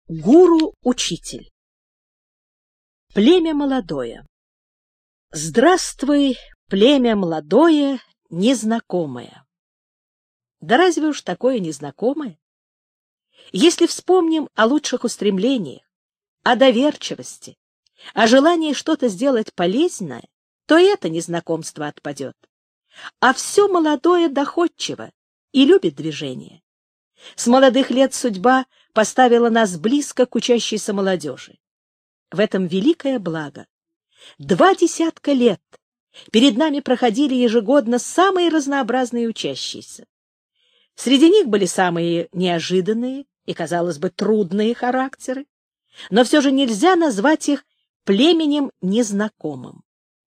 Гуру-учитель. Племя молодое. Здравствуй, племя молодое, незнакомое. Да разве уж такое незнакомое? Если вспомним о лучших устремлениях, о доверчивости, о желании что-то сделать полезное, то это незнакомство отпадет. А все молодое доходчиво и любит движение. С молодых лет судьба поставила нас близко к учащейся молодежи. В этом великое благо. 20 лет перед нами проходили ежегодно самые разнообразные учащиеся. Среди них были самые неожиданные и, казалось бы, трудные характеры, но все же нельзя назвать их племенем незнакомым.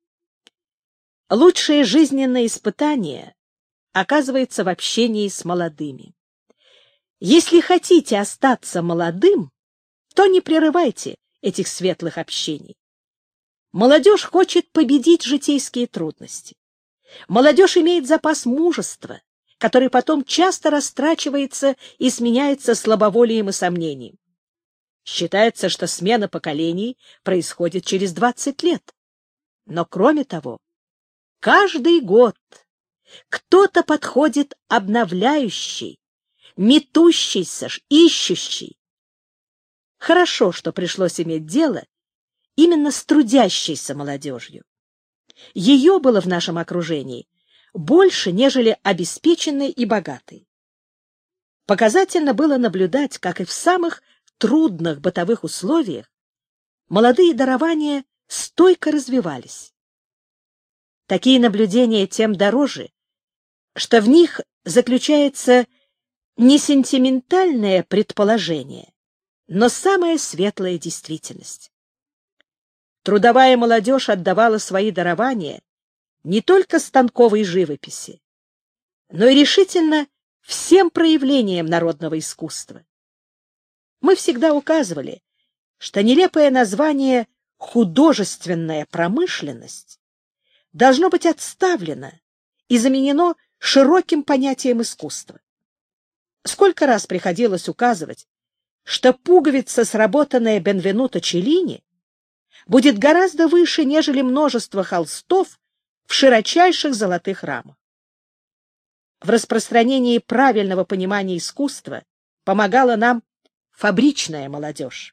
Лучшее жизненное испытание оказывается в общении с молодыми. Если хотите остаться молодым, то не прерывайте этих светлых общений. Молодежь хочет победить житейские трудности. Молодежь имеет запас мужества, который потом часто растрачивается и сменяется слабоволием и сомнением. Считается, что смена поколений происходит через 20 лет. Но кроме того, каждый год кто-то подходит обновляющий, метущийся, ищущий. Хорошо, что пришлось иметь дело именно с трудящейся молодежью. Ее было в нашем окружении больше, нежели обеспеченной и богатой. Показательно было наблюдать, как и в самых трудных бытовых условиях молодые дарования стойко развивались. Такие наблюдения тем дороже, что в них заключается не сентиментальное предположение, но самая светлая действительность. Трудовая молодежь отдавала свои дарования не только станковой живописи, но и решительно всем проявлениям народного искусства. Мы всегда указывали, что нелепое название «художественная промышленность» должно быть отставлено и заменено широким понятием искусства. Сколько раз приходилось указывать, что пуговица, сработанная Бенвенуто Челлини, будет гораздо выше, нежели множество холстов в широчайших золотых рамах. В распространении правильного понимания искусства помогала нам фабричная молодежь.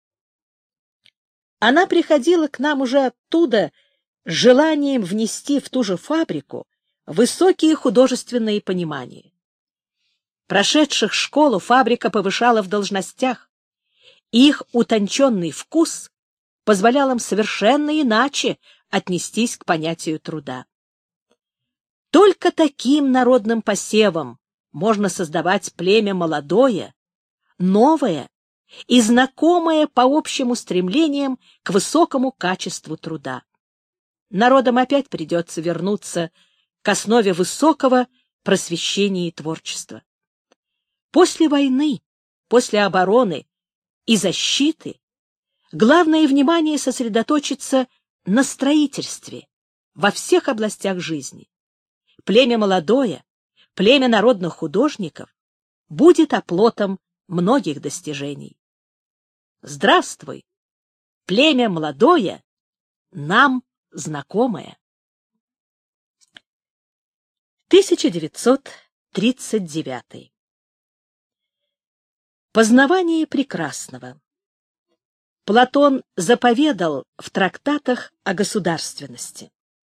Она приходила к нам уже оттуда с желанием внести в ту же фабрику высокие художественные понимания. Прошедших школу фабрика повышала в должностях, и их утонченный вкус позволял им совершенно иначе отнестись к понятию труда. Только таким народным посевом можно создавать племя молодое, новое и знакомое по общим устремлениям к высокому качеству труда. Народам опять придется вернуться к основе высокого просвещения и творчества. После войны, после обороны и защиты главное внимание сосредоточится на строительстве во всех областях жизни. Племя молодое, племя народных художников будет оплотом многих достижений. Здравствуй, племя молодое, нам знакомое. 1939. Познавание прекрасного. Платон заповедал в трактатах о государственности.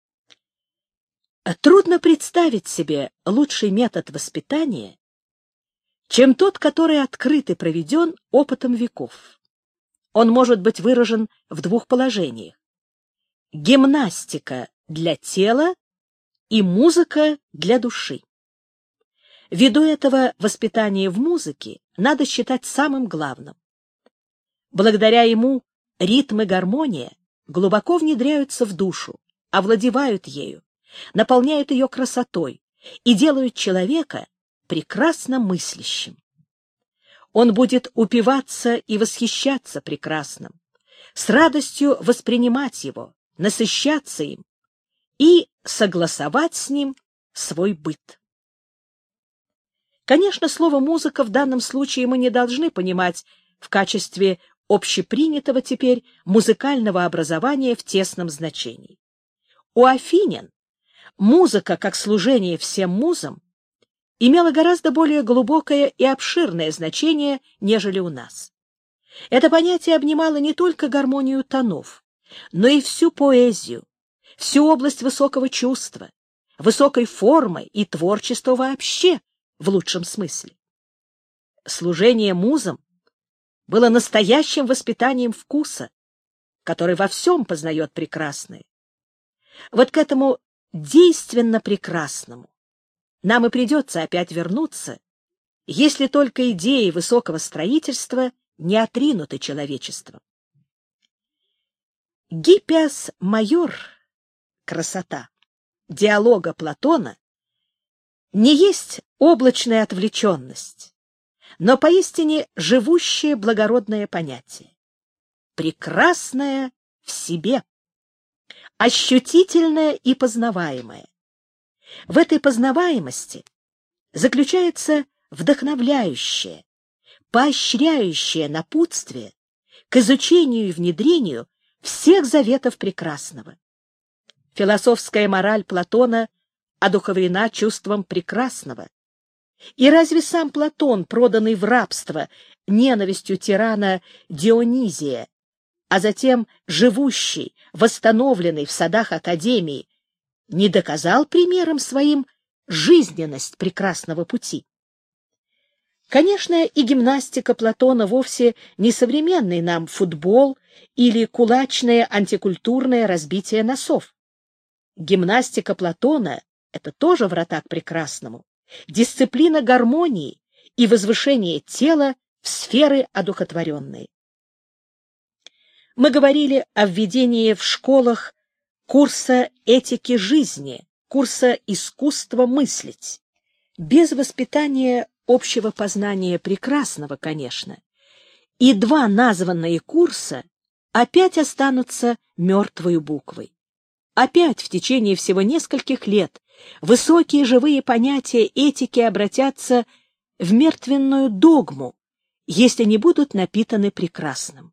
Трудно представить себе лучший метод воспитания, чем тот, который открыт и проведен опытом веков. Он может быть выражен в двух положениях: гимнастика для тела и музыка для души. Ввиду этого воспитание в музыке надо считать самым главным. Благодаря ему ритм и гармония глубоко внедряются в душу, овладевают ею, наполняют ее красотой и делают человека прекрасно мыслящим. Он будет упиваться и восхищаться прекрасным, с радостью воспринимать его, насыщаться им и согласовать с ним свой быт. Конечно, слово «музыка» в данном случае мы не должны понимать в качестве общепринятого теперь музыкального образования в тесном значении. У афинян музыка, как служение всем музам, имела гораздо более глубокое и обширное значение, нежели у нас. Это понятие обнимало не только гармонию тонов, но и всю поэзию, всю область высокого чувства, высокой формы и творчества вообще, в лучшем смысле. Служение музам было настоящим воспитанием вкуса, который во всем познает прекрасное. Вот к этому действенно прекрасному нам и придется опять вернуться, если только идеи высокого строительства не отринуты человечеством. Гиппиас майор, красота, диалога Платона не есть облачная отвлеченность, но поистине живущее благородное понятие, прекрасное в себе, ощутительное и познаваемое. В этой познаваемости заключается вдохновляющее, поощряющее напутствие к изучению и внедрению всех заветов прекрасного. Философская мораль Платона одухотворена чувством прекрасного. И разве сам Платон, проданный в рабство ненавистью тирана Дионизия, а затем живущий, восстановленный в садах Академии, не доказал примером своим жизненность прекрасного пути? Конечно, и гимнастика Платона вовсе не современный нам футбол или кулачное антикультурное разбитие носов. Гимнастика Платона — это тоже врата к прекрасному, дисциплина гармонии и возвышение тела в сферы одухотворенные. Мы говорили о введении в школах курса этики жизни, курса искусства мыслить. Без воспитания общего познания прекрасного, конечно, и два названные курса опять останутся мертвой буквой. Опять в течение всего нескольких лет высокие живые понятия этики обратятся в мертвенную догму, если не будут напитаны прекрасным.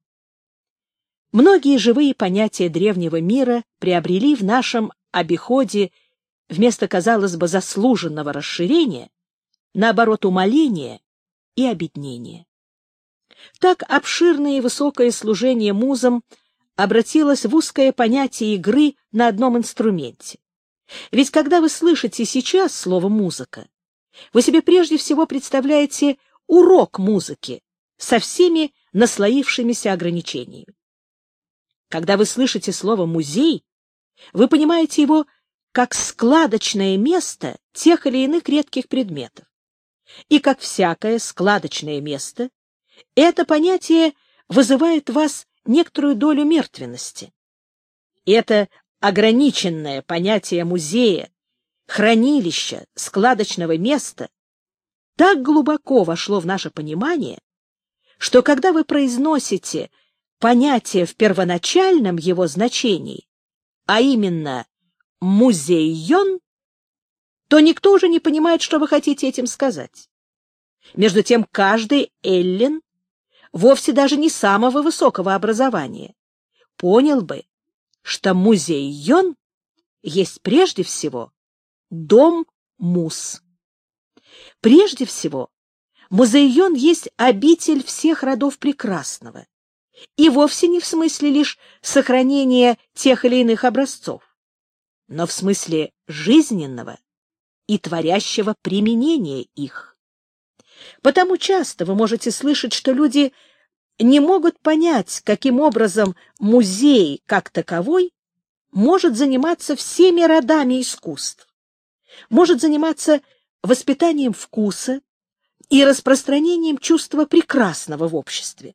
Многие живые понятия древнего мира приобрели в нашем обиходе вместо, казалось бы, заслуженного расширения, наоборот, умаления и обеднения. Так обширное и высокое служение музам обратилось в узкое понятие игры на одном инструменте. Ведь когда вы слышите сейчас слово «музыка», вы себе прежде всего представляете урок музыки со всеми наслоившимися ограничениями. Когда вы слышите слово «музей», вы понимаете его как складочное место тех или иных редких предметов. И как всякое складочное место, это понятие вызывает в вас некоторую долю мертвенности. И это ограниченное понятие музея, хранилища, складочного места так глубоко вошло в наше понимание, что когда вы произносите понятие в первоначальном его значении, а именно «музейон», то никто уже не понимает, что вы хотите этим сказать. Между тем, каждый эллин, вовсе даже не самого высокого образования, понял бы, что музейон есть прежде всего дом муз. Прежде всего, музейон есть обитель всех родов прекрасного, и вовсе не в смысле лишь сохранения тех или иных образцов, но в смысле жизненного и творящего применения их. Потому часто вы можете слышать, что люди не могут понять, каким образом музей как таковой может заниматься всеми родами искусств, может заниматься воспитанием вкуса и распространением чувства прекрасного в обществе.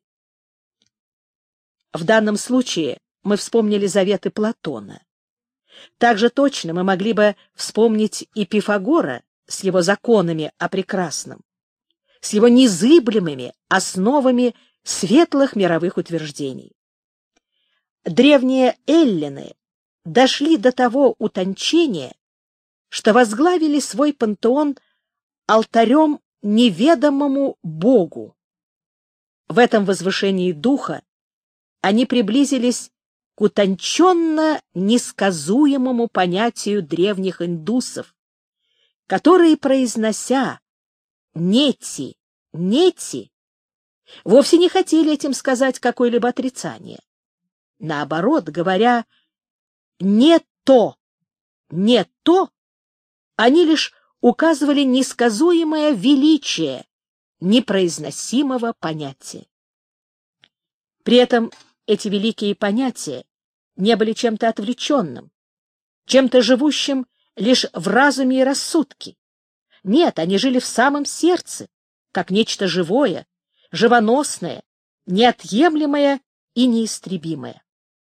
В данном случае мы вспомнили заветы Платона. Также точно мы могли бы вспомнить и Пифагора с его законами о прекрасном, с его незыблемыми основами светлых мировых утверждений. Древние эллины дошли до того утончения, что возглавили свой пантеон алтарем неведомому Богу. В этом возвышении духа они приблизились к утонченно несказуемому понятию древних индусов, которые, произнося «нети, нети», вовсе не хотели этим сказать какое-либо отрицание. Наоборот, говоря «не то, не то», они лишь указывали несказуемое величие непроизносимого понятия. При этом эти великие понятия не были чем-то отвлеченным, чем-то живущим лишь в разуме и рассудке. Нет, они жили в самом сердце, как нечто живое, живоносное, неотъемлемое и неистребимое.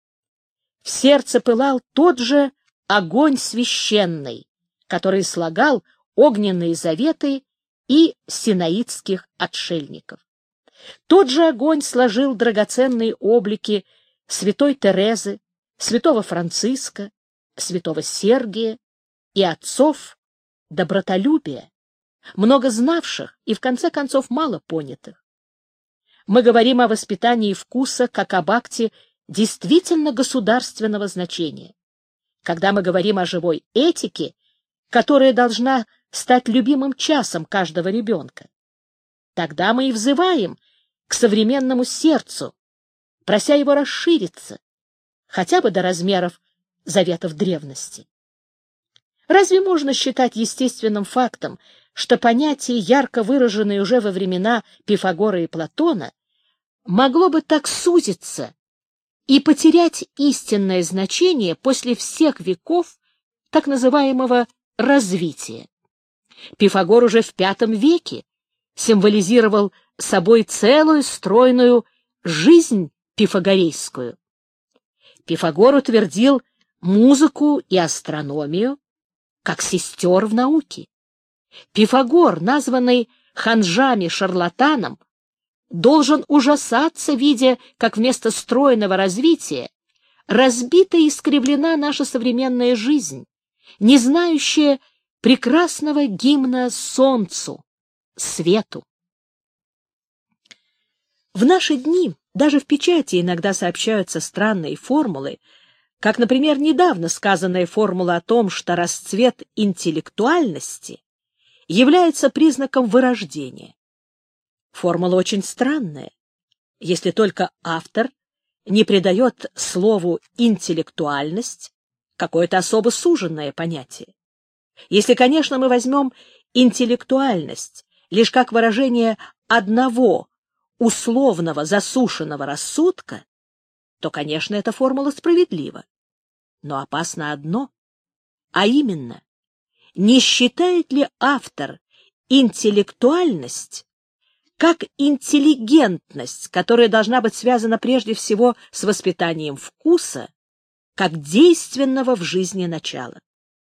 В сердце пылал тот же огонь священный, который слагал огненные заветы и синаитских отшельников. Тот же огонь сложил драгоценные облики святой Терезы, святого Франциска, святого Сергия и отцов добротолюбия, много знавших и, в конце концов, мало понятых. Мы говорим о воспитании вкуса как об акте действительно государственного значения. Когда мы говорим о живой этике, которая должна стать любимым часом каждого ребенка, тогда мы и взываем к современному сердцу, прося его расшириться, хотя бы до размеров заветов древности. Разве можно считать естественным фактом, что понятие, ярко выраженное уже во времена Пифагора и Платона, могло бы так сузиться и потерять истинное значение после всех веков так называемого развития? Пифагор уже в V веке символизировал собой целую стройную жизнь пифагорейскую. Пифагор утвердил музыку и астрономию как сестер в науке. Пифагор, названный ханжами-шарлатаном, должен ужасаться, видя, как вместо стройного развития разбита и искривлена наша современная жизнь, не знающая прекрасного гимна солнцу, свету. В наши дни даже в печати иногда сообщаются странные формулы, как, например, недавно сказанная формула о том, что расцвет интеллектуальности является признаком вырождения. Формула очень странная, если только автор не придает слову «интеллектуальность» какое-то особо суженное понятие. Если, конечно, мы возьмем интеллектуальность лишь как выражение одного условного засушенного рассудка, то, конечно, эта формула справедлива. Но опасно одно, а именно, не считает ли автор интеллектуальность как интеллигентность, которая должна быть связана прежде всего с воспитанием вкуса, как действенного в жизни начала.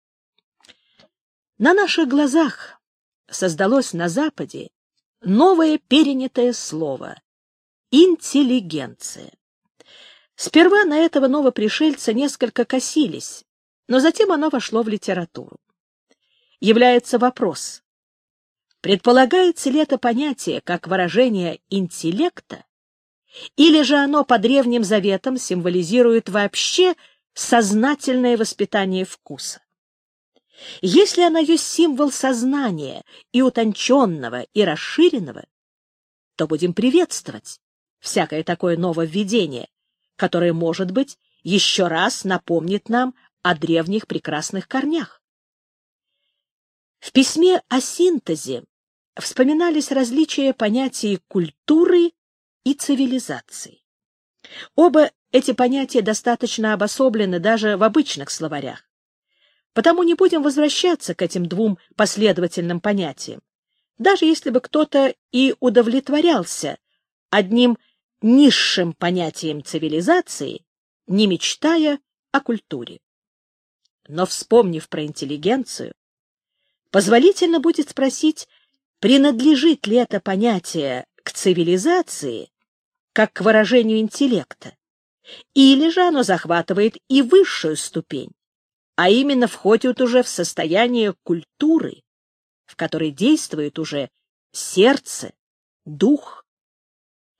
На наших глазах создалось на Западе новое перенятое слово — интеллигенция. Сперва на этого новопришельца несколько косились, но затем оно вошло в литературу. Является вопрос: предполагается ли это понятие как выражение интеллекта, или же оно по Древним Заветам символизирует вообще сознательное воспитание вкуса? Если оно есть символ сознания и утонченного, и расширенного, то будем приветствовать всякое такое нововведение, которое, может быть, еще раз напомнит нам о древних прекрасных корнях. В письме о синтезе вспоминались различия понятий культуры и цивилизации. Оба эти понятия достаточно обособлены даже в обычных словарях. Потому не будем возвращаться к этим двум последовательным понятиям, даже если бы кто-то и удовлетворялся одним низшим понятием цивилизации, не мечтая о культуре. Но, вспомнив про интеллигенцию, позволительно будет спросить, принадлежит ли это понятие к цивилизации, как к выражению интеллекта, или же оно захватывает и высшую ступень, а именно входит уже в состояние культуры, в которой действует уже сердце, дух.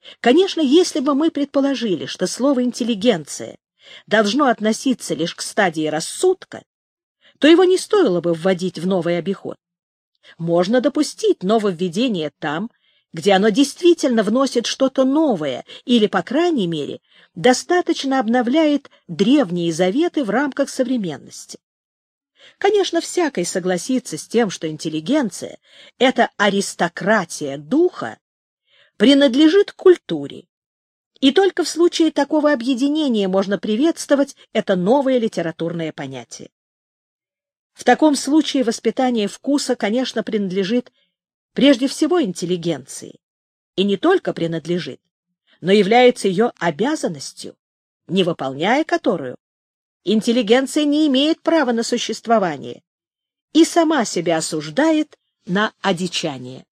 Конечно, если бы мы предположили, что слово «интеллигенция» должно относиться лишь к стадии рассудка, то его не стоило бы вводить в новый обиход. Можно допустить нововведение там, где оно действительно вносит что-то новое или, по крайней мере, достаточно обновляет древние заветы в рамках современности. Конечно, всякий согласится с тем, что интеллигенция — это аристократия духа, принадлежит к культуре, и только в случае такого объединения можно приветствовать это новое литературное понятие. В таком случае воспитание вкуса, конечно, принадлежит прежде всего интеллигенции, и не только принадлежит, но является ее обязанностью, не выполняя которую интеллигенция не имеет права на существование и сама себя осуждает на одичание.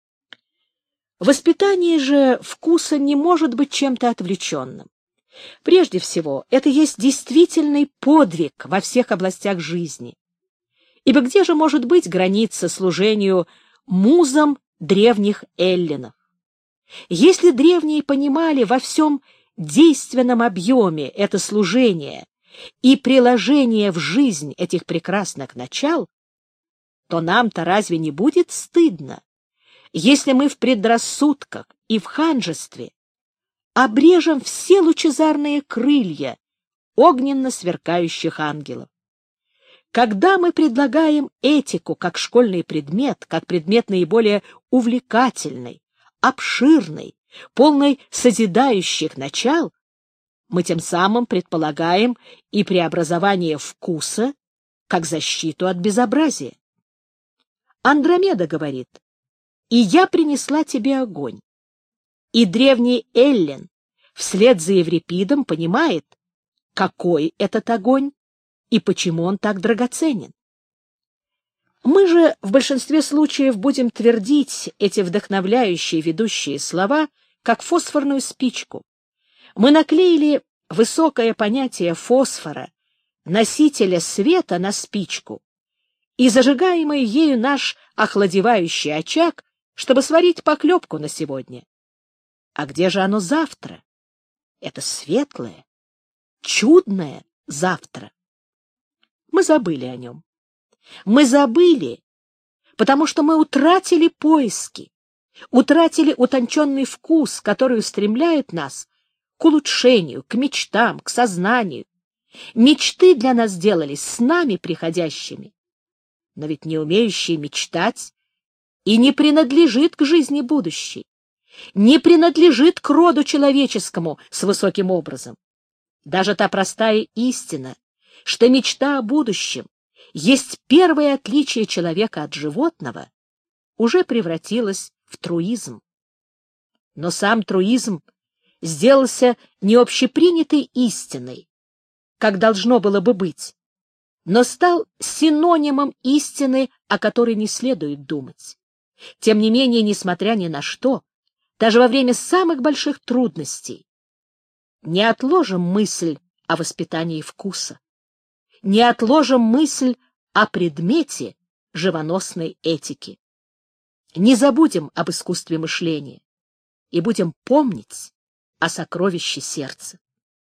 Воспитание же вкуса не может быть чем-то отвлеченным. Прежде всего, это есть действительный подвиг во всех областях жизни. Ибо где же может быть граница служению музам древних эллинов? Если древние понимали во всем действенном объеме это служение и приложение в жизнь этих прекрасных начал, то нам-то разве не будет стыдно, если мы в предрассудках и в ханжестве обрежем все лучезарные крылья огненно сверкающих ангелов? Когда мы предлагаем этику как школьный предмет, как предмет наиболее увлекательный, обширный, полный созидающих начал, мы тем самым предполагаем и преобразование вкуса как защиту от безобразия. Андромеда говорит: «И я принесла тебе огонь». И древний эллин вслед за Еврипидом понимает, какой этот огонь и почему он так драгоценен. Мы же в большинстве случаев будем твердить эти вдохновляющие ведущие слова, как фосфорную спичку. Мы наклеили высокое понятие фосфора, носителя света, на спичку, и зажигаемый ею наш охладевающий очаг, чтобы сварить похлебку на сегодня. А где же оно завтра? Это светлое, чудное завтра. Мы забыли о нем. Мы забыли, потому что мы утратили поиски, утратили утонченный вкус, который устремляет нас к улучшению, к мечтам, к сознанию. Мечты для нас делались снами приходящими, но ведь не умеющий мечтать и не принадлежит к жизни будущей, не принадлежит к роду человеческому с высоким образом. Даже та простая истина, что мечта о будущем есть первое отличие человека от животного, уже превратилась в труизм. Но сам труизм сделался не общепринятой истиной, как должно было бы быть, но стал синонимом истины, о которой не следует думать. Тем не менее, несмотря ни на что, даже во время самых больших трудностей, не отложим мысль о воспитании вкуса, не отложим мысль о предмете живоносной этики. Не забудем об искусстве мышления и будем помнить о сокровище сердца.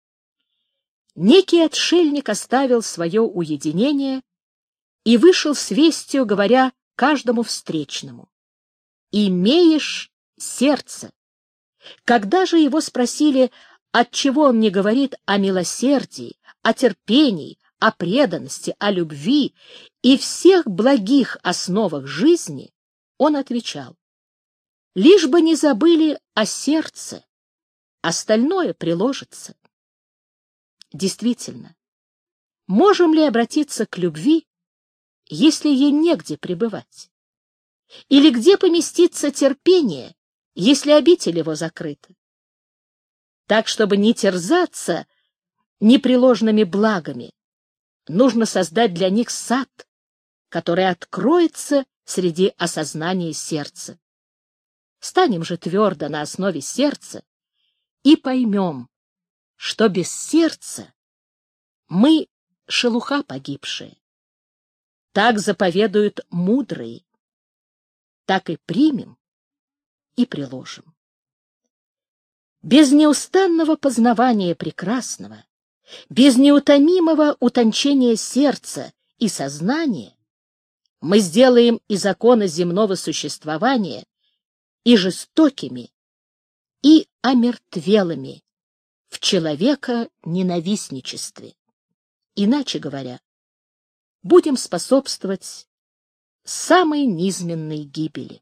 Некий отшельник оставил свое уединение и вышел с вестью, говоря каждому встречному: «Имеешь сердце». Когда же его спросили, отчего он не говорит о милосердии, о терпении, о преданности, о любви и всех благих основах жизни, он отвечал: «Лишь бы не забыли о сердце, остальное приложится». Действительно, можем ли обратиться к любви, если ей негде пребывать? Или где поместится терпение, если обитель его закрыта? Так, чтобы не терзаться непреложными благами, нужно создать для них сад, который откроется среди осознания сердца. Станем же твердо на основе сердца и поймем, что без сердца мы — шелуха погибшая. Так заповедуют мудрые, так и примем и приложим. Без неустанного познавания прекрасного, без неутомимого утончения сердца и сознания мы сделаем и законы земного существования и жестокими, и омертвелыми в человека-ненавистничестве. Иначе говоря, будем способствовать самой низменной гибели.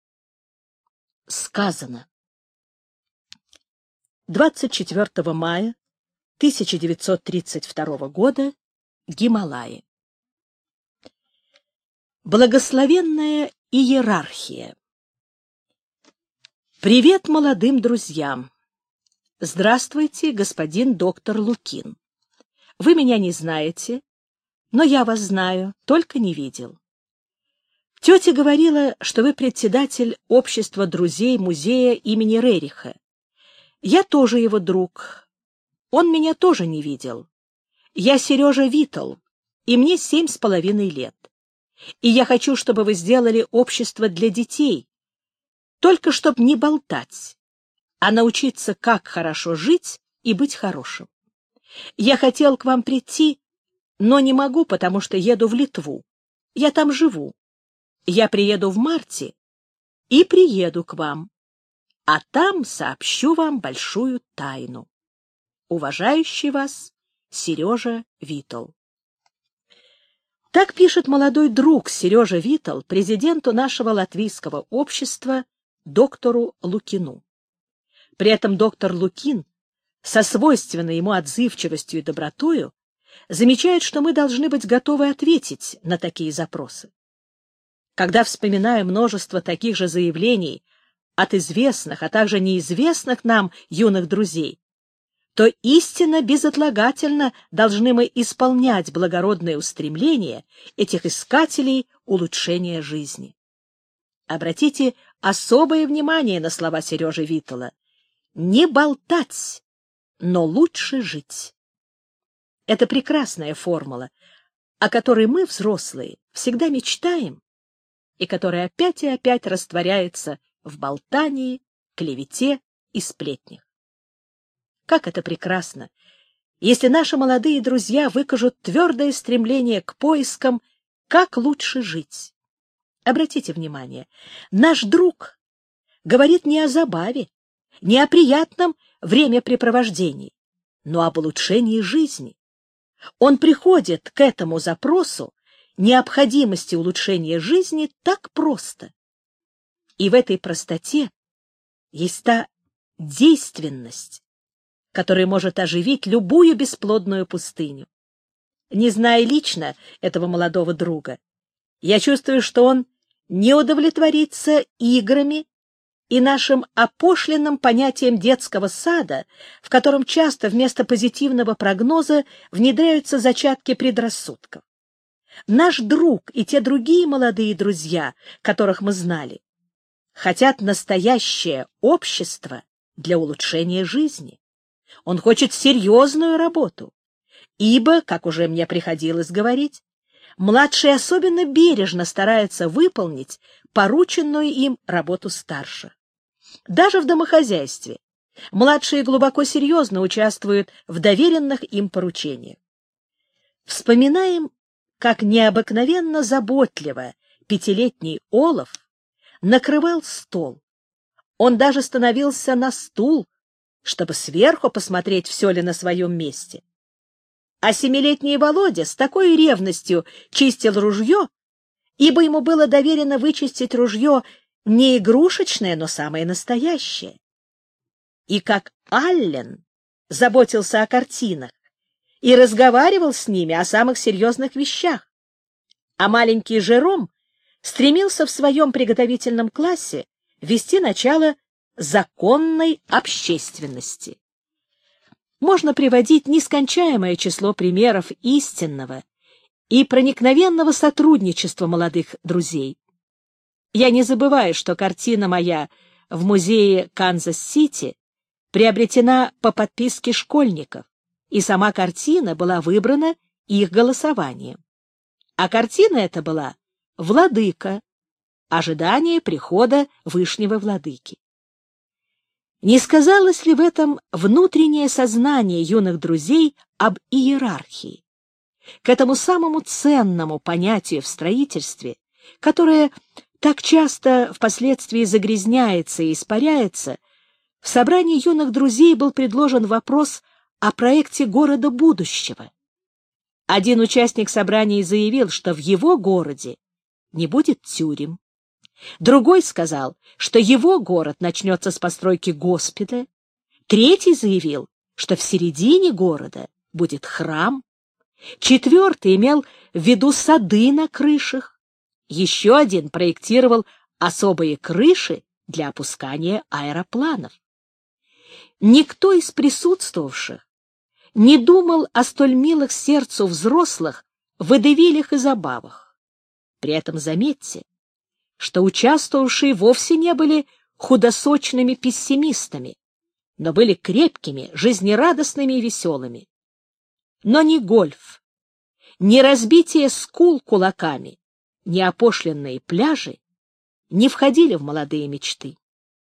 Сказано. 24 мая 1932 года. Гималаи. Благословенная иерархия. Привет молодым друзьям. Здравствуйте, господин доктор Лукин. Вы меня не знаете, но я вас знаю, только не видел. Тетя говорила, что вы председатель общества друзей музея имени Рериха. Я тоже его друг. Он меня тоже не видел. Я Сережа Виттл, и мне 7,5 лет. И я хочу, чтобы вы сделали общество для детей, только чтобы не болтать, а научиться, как хорошо жить и быть хорошим. Я хотел к вам прийти, но не могу, потому что еду в Литву. Я там живу. Я приеду в марте и приеду к вам, а там сообщу вам большую тайну. Уважающий вас Сережа Виттл. Так пишет молодой друг Сережа Виттл президенту нашего латвийского общества доктору Лукину. При этом доктор Лукин со свойственной ему отзывчивостью и добротою замечает, что мы должны быть готовы ответить на такие запросы. Когда вспоминаю множество таких же заявлений от известных, а также неизвестных нам юных друзей, то истинно безотлагательно должны мы исполнять благородные устремления этих искателей улучшения жизни. Обратите особое внимание на слова Сережи Виттла. Не болтать, но лучше жить. Это прекрасная формула, о которой мы, взрослые, всегда мечтаем, и которая опять и опять растворяется в болтании, клевете и сплетнях. Как это прекрасно, если наши молодые друзья выкажут твердое стремление к поискам, как лучше жить. Обратите внимание, наш друг говорит не о забаве, не о приятном времяпрепровождении, но об улучшении жизни. Он приходит к этому запросу необходимости улучшения жизни так просто. И в этой простоте есть та действенность, которая может оживить любую бесплодную пустыню. Не зная лично этого молодого друга, я чувствую, что он не удовлетворится играми и нашим опошленным понятием детского сада, в котором часто вместо позитивного прогноза внедряются зачатки предрассудков. Наш друг и те другие молодые друзья, которых мы знали, хотят настоящее общество для улучшения жизни. Он хочет серьезную работу, ибо, как уже мне приходилось говорить, младшие особенно бережно стараются выполнить порученную им работу старших. Даже в домохозяйстве младшие глубоко серьезно участвуют в доверенных им поручениях. Вспоминаем, как необыкновенно заботливо 5-летний Олаф накрывал стол. Он даже становился на стул, чтобы сверху посмотреть, все ли на своем месте. А 7-летний Володя с такой ревностью чистил ружье, ибо ему было доверено вычистить ружье не игрушечное, но самое настоящее. И как Аллен заботился о картинах и разговаривал с ними о самых серьезных вещах, а маленький Жером стремился в своем приготовительном классе ввести начало законной общественности. Можно приводить нескончаемое число примеров истинного и проникновенного сотрудничества молодых друзей. Я не забываю, что картина моя в музее Канзас-Сити приобретена по подписке школьников, и сама картина была выбрана их голосованием. А картина эта была «Владыка. Ожидание прихода Вышнего Владыки». Не сказалось ли в этом внутреннее сознание юных друзей об иерархии, к этому самому ценному понятию в строительстве, которое так часто впоследствии загрязняется и испаряется? В собрании юных друзей был предложен вопрос о проекте города будущего. Один участник собрания заявил, что в его городе не будет тюрем. Другой сказал, что его город начнется с постройки госпиталя. Третий заявил, что в середине города будет храм. Четвертый имел в виду сады на крышах. Еще один проектировал особые крыши для опускания аэропланов. Никто из присутствовавших не думал о столь милых сердцу взрослых водевилях и забавах. При этом заметьте, что участвовавшие вовсе не были худосочными пессимистами, но были крепкими, жизнерадостными и веселыми. Но ни гольф, ни разбитие скул кулаками, ни опошленные пляжи не входили в молодые мечты.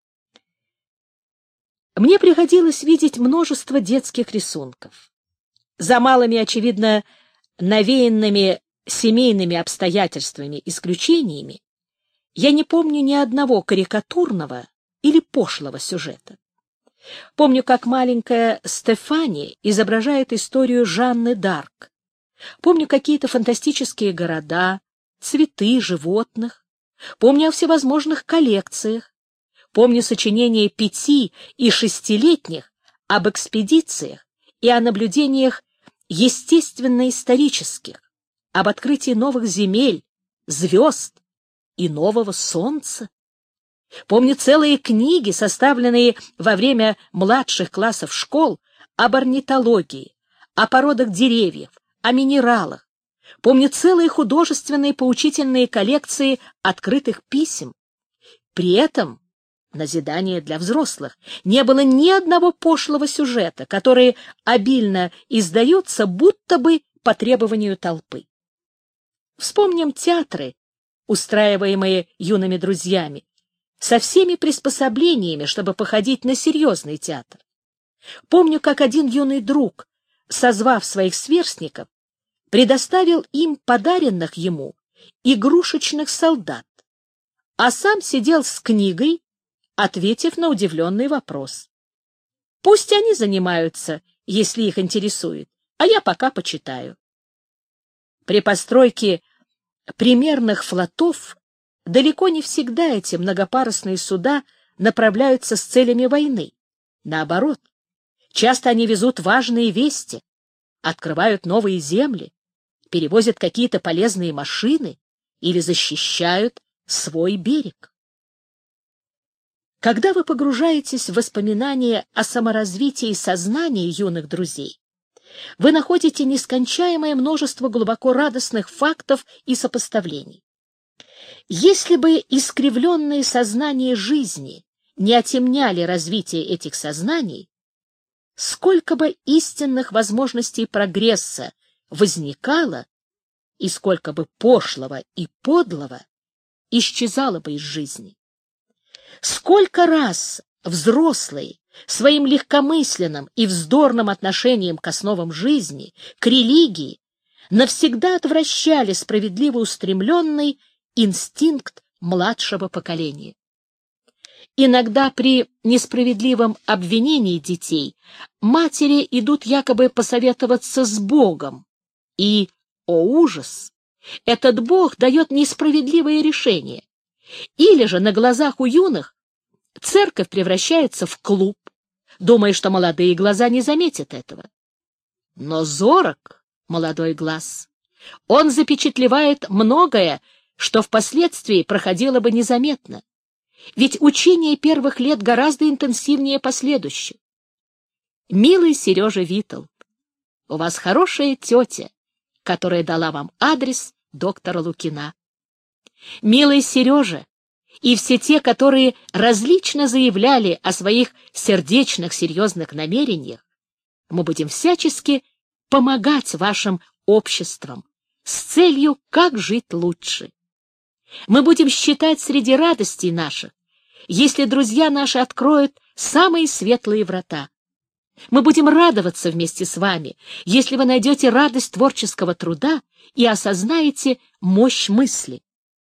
Мне приходилось видеть множество детских рисунков. За малыми, очевидно, навеянными семейными обстоятельствами исключениями я не помню ни одного карикатурного или пошлого сюжета. Помню, как маленькая Стефани изображает историю Жанны д'Арк. Помню какие-то фантастические города, цветы, животных. Помню о всевозможных коллекциях. Помню сочинения 5- и 6-летних об экспедициях и о наблюдениях естественно-исторических, об открытии новых земель, звезд и нового солнца. Помню целые книги, составленные во время младших классов школ, об орнитологии, о породах деревьев, о минералах. Помню целые художественные поучительные коллекции открытых писем. При этом назидание для взрослых не было ни одного пошлого сюжета, которые обильно издаются будто бы по требованию толпы. Вспомним театры, устраиваемые юными друзьями, со всеми приспособлениями, чтобы походить на серьезный театр. Помню, как один юный друг, созвав своих сверстников, предоставил им подаренных ему игрушечных солдат, а сам сидел с книгой, ответив на удивленный вопрос. Пусть они занимаются, если их интересует, а я пока почитаю. При постройке примерных флотов далеко не всегда эти многопарусные суда направляются с целями войны. Наоборот, часто они везут важные вести, открывают новые земли, перевозят какие-то полезные машины или защищают свой берег. Когда вы погружаетесь в воспоминания о саморазвитии сознания юных друзей, вы находите нескончаемое множество глубоко радостных фактов и сопоставлений. Если бы искривленные сознания жизни не отемняли развитие этих сознаний, сколько бы истинных возможностей прогресса возникало, и сколько бы пошлого и подлого исчезало бы из жизни. Сколько раз взрослые своим легкомысленным и вздорным отношением к основам жизни, к религии, навсегда отвращали справедливо устремленный инстинкт младшего поколения. Иногда при несправедливом обвинении детей матери идут якобы посоветоваться с Богом, и, о ужас, этот Бог дает несправедливое решение. Или же на глазах у юных церковь превращается в клуб, думая, что молодые глаза не заметят этого. Но зорок молодой глаз. Он запечатлевает многое, что впоследствии проходило бы незаметно. Ведь учение первых лет гораздо интенсивнее последующих. Милый Сережа Витл, у вас хорошая тетя, которая дала вам адрес доктора Лукина. Милый Сережа и все те, которые различно заявляли о своих сердечных серьезных намерениях, мы будем всячески помогать вашим обществам с целью, как жить лучше. Мы будем считать среди радостей наших, если друзья наши откроют самые светлые врата. Мы будем радоваться вместе с вами, если вы найдете радость творческого труда и осознаете мощь мысли.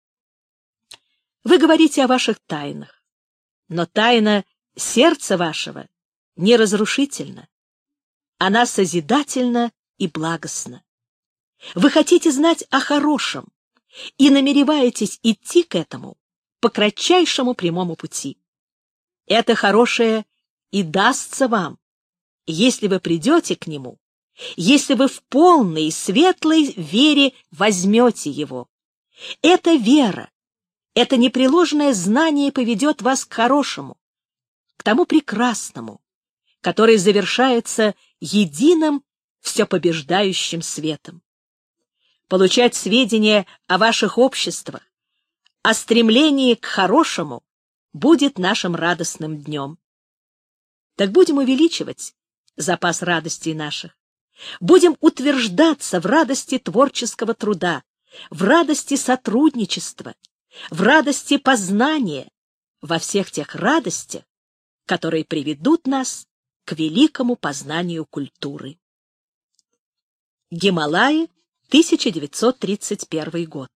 Вы говорите о ваших тайнах, но тайна сердца вашего неразрушительна. Она созидательна и благостна. Вы хотите знать о хорошем и намереваетесь идти к этому по кратчайшему прямому пути. Это хорошее и дастся вам, если вы придете к нему, если вы в полной и светлой вере возьмете его. Эта вера, это непреложное знание поведет вас к хорошему, к тому прекрасному, который завершается единым всепобеждающим светом. Получать сведения о ваших обществах, о стремлении к хорошему будет нашим радостным днем. Так будем увеличивать запас радостей наших, будем утверждаться в радости творческого труда, в радости сотрудничества, в радости познания, во всех тех радостях, которые приведут нас к великому познанию культуры. Гималаи, 1931 год.